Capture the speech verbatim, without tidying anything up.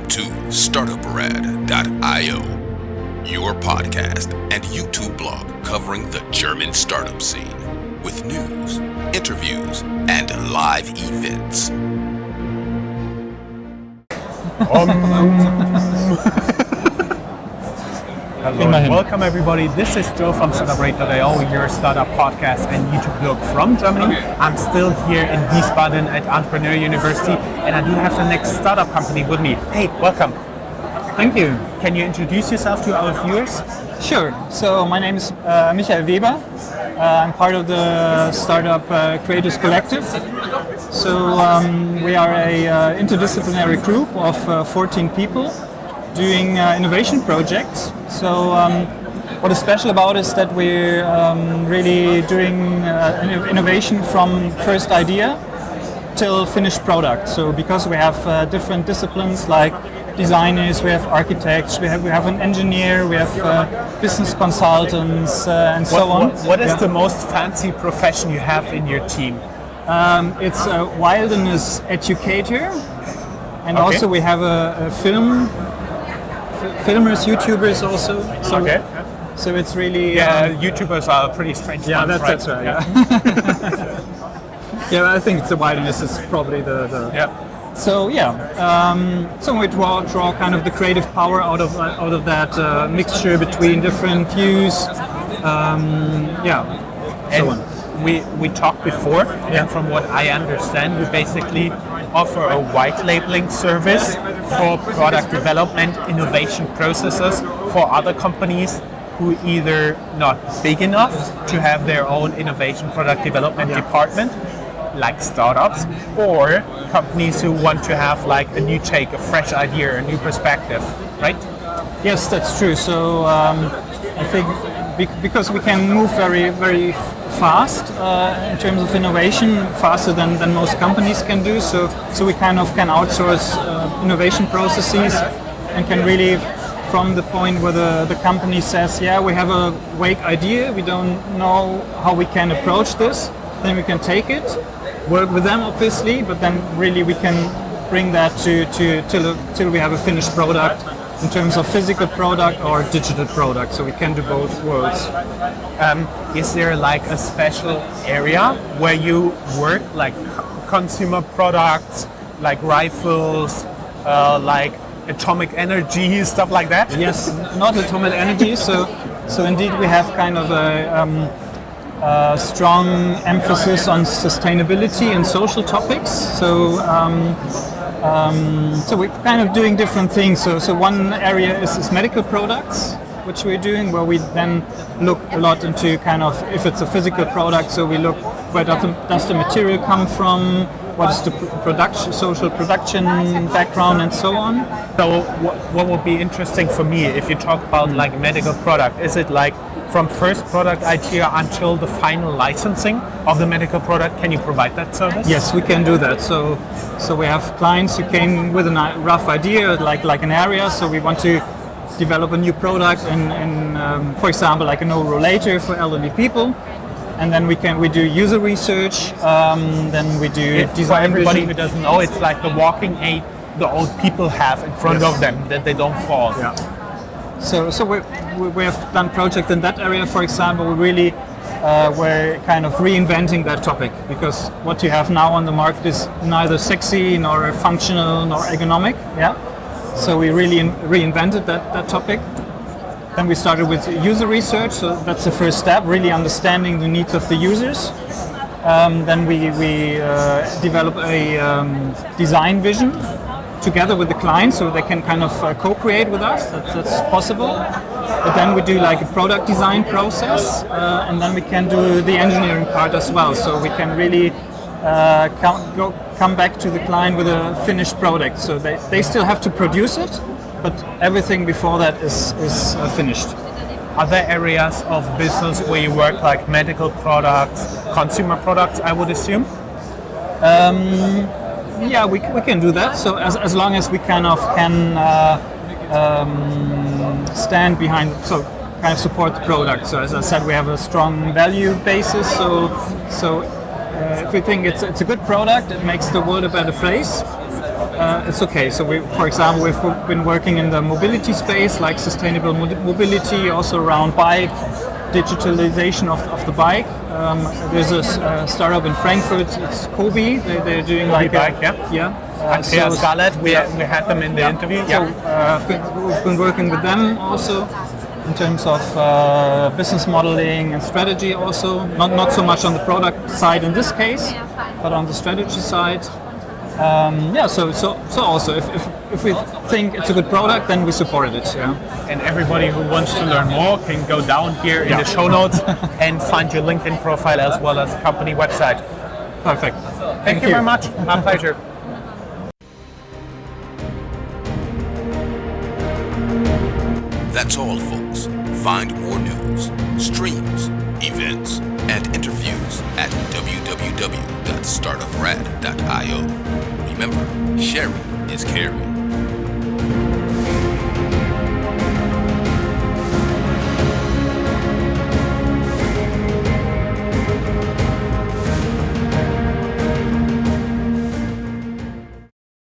to startup rad dot io, your podcast and YouTube blog covering the German startup scene with news, interviews, and live events. Um. Hello and welcome everybody. This is Joe from startup rad dot io, your startup podcast and YouTube blog from Germany. I'm still here in Wiesbaden at Entrepreneur University and I do have the next startup company with me. Hey, welcome. Thank you. Can you introduce yourself to our viewers? Sure. So my name is uh, Michael Weber. Uh, I'm part of the startup uh, Creators Collective. So um, we are a uh, interdisciplinary group of uh, fourteen people doing uh, innovation projects. So um, what is special about it is that we're um, really doing uh, innovation from first idea till finished product. So because we have uh, different disciplines like designers, we have architects, we have we have an engineer, we have uh, business consultants, uh, and so what, on. What, what is yeah. the most fancy profession you have in your team? Um, it's a wilderness educator, and okay. also we have a, a film, f- filmers, YouTubers also. So, okay. So it's really yeah. Um, YouTubers are pretty strange. yeah, ones, that's right? that's right. Yeah. Yeah, I think it's the wilderness is probably the. the yeah. So yeah, um, so we draw draw kind of the creative power out of uh, out of that uh, mixture between different views. Um, yeah. And so on. we we talked before, Yeah. and from what I understand, we basically offer a white labeling service for product development, innovation processes for other companies who either not big enough to have their own innovation product development Yeah. department, like startups, or companies who want to have like a new take, a fresh idea, a new perspective, right? Yes, that's true. So um, I think bec- because we can move very, very fast uh, in terms of innovation, faster than, than most companies can do. So, so we kind of can outsource uh, innovation processes and can really, from the point where the, the company says, yeah, we have a vague idea, we don't know how we can approach this, then we can take it, work with them obviously, but then really we can bring that to, to till, till we have a finished product in terms of physical product or digital product, so we can do both worlds. Um, is there like a special area where you work, like consumer products, like rifles, uh, like atomic energy, stuff like that? Yes, not atomic energy, so so indeed we have kind of a um, Uh, strong emphasis on sustainability and social topics. So, um, um, so we're kind of doing different things. So, so one area is, is medical products, which we're doing, where we then look a lot into kind of if it's a physical product. So we look where does the, does the material come from, what is the pr- production, social production background, and so on. So, what, what would be interesting for me if you talk about like medical product? Is it like from first product idea until the final licensing of the medical product? Can you provide that service? Yes, we can do that. So, so we have clients who came with a ni- rough idea, like like an area. So we want to develop a new product, and, and um, for example, like a no rollator for elderly people. And then we can we do user research. Um, then we do It's design. for everybody vision. who doesn't know, it's like the walking aid the old people have in front Yes. of them, that they don't fall. Yeah. So, so we we have done projects in that area. For example, we really uh, we're kind of reinventing that topic, because what you have now on the market is neither sexy nor functional nor ergonomic. Yeah. So we really in, reinvented that, that topic. Then we started with user research. So that's the first step, really understanding the needs of the users. Um, then we we uh, develop a um, design vision together with the client, so they can kind of uh, co-create with us. That's, that's possible. But then we do like a product design process, uh, and then we can do the engineering part as well. So we can really uh, come, go, come back to the client with a finished product. So they, they still have to produce it, but everything before that is, is uh, finished. Are there areas of business where you work like medical products, consumer products, I would assume? Um, Yeah, we, we can do that. So as, as long as we kind of can uh, um, stand behind, so kind of support the product. So as I said, we have a strong value basis. So so uh, if we think it's it's a good product, it makes the world a better place. uh, it's okay. So we, for example, we've been working in the mobility space, like sustainable mo- mobility, also around bike digitalization of, of the bike. Um, there's a uh, startup in Frankfurt. It's Kobe. They, they're doing Kobe like bike, a, yeah. yeah. Uh, Andreas so- Scarlett, we, we had them in the Yeah. interview. So uh, we- we've been working with them also in terms of uh, business modeling and strategy also. Not not so much on the product side in this case, but on the strategy side. Um, yeah, so so so also if, if if we think it's a good product, then we support it. Yeah. And everybody who wants to learn more can go down here in Yeah. the show notes and find your LinkedIn profile as well as company website. Perfect. Thank, Thank you, you. very much. My pleasure. That's all, folks. Find more news, streams, events, and interviews at w w w dot startup rad dot i o. Remember, sharing is caring.